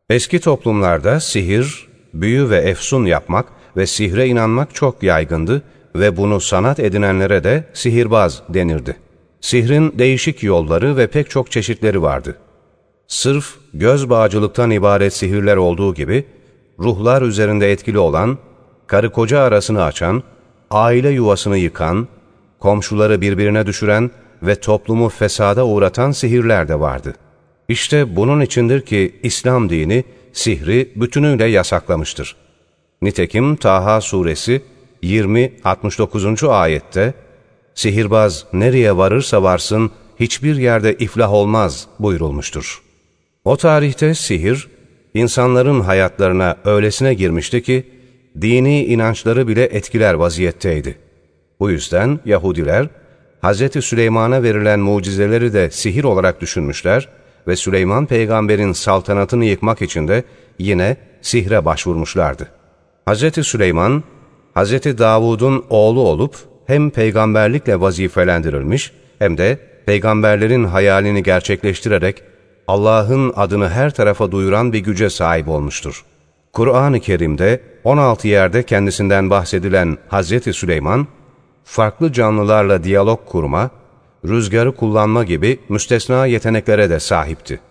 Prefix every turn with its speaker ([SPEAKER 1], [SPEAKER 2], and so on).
[SPEAKER 1] Eski toplumlarda sihir, büyü ve efsun yapmak ve sihre inanmak çok yaygındı ve bunu sanat edinenlere de sihirbaz denirdi. Sihrin değişik yolları ve pek çok çeşitleri vardı. Sırf göz bağcılıktan ibaret sihirler olduğu gibi, ruhlar üzerinde etkili olan, karı koca arasını açan, aile yuvasını yıkan, komşuları birbirine düşüren ve toplumu fesada uğratan sihirler de vardı. İşte bunun içindir ki İslam dini sihri bütünüyle yasaklamıştır. Nitekim Taha suresi 20-69. ayette, sihirbaz nereye varırsa varsın hiçbir yerde iflah olmaz buyurulmuştur. O tarihte sihir, insanların hayatlarına öylesine girmişti ki, dini inançları bile etkiler vaziyetteydi. Bu yüzden Yahudiler, Hz. Süleyman'a verilen mucizeleri de sihir olarak düşünmüşler ve Süleyman peygamberin saltanatını yıkmak için de yine sihre başvurmuşlardı. Hz. Süleyman, Hz. Davud'un oğlu olup hem peygamberlikle vazifelendirilmiş hem de peygamberlerin hayalini gerçekleştirerek Allah'ın adını her tarafa duyuran bir güce sahip olmuştur. Kur'an-ı Kerim'de 16 yerde kendisinden bahsedilen Hz. Süleyman, farklı canlılarla diyalog kurma, rüzgarı kullanma gibi müstesna yeteneklere de sahipti.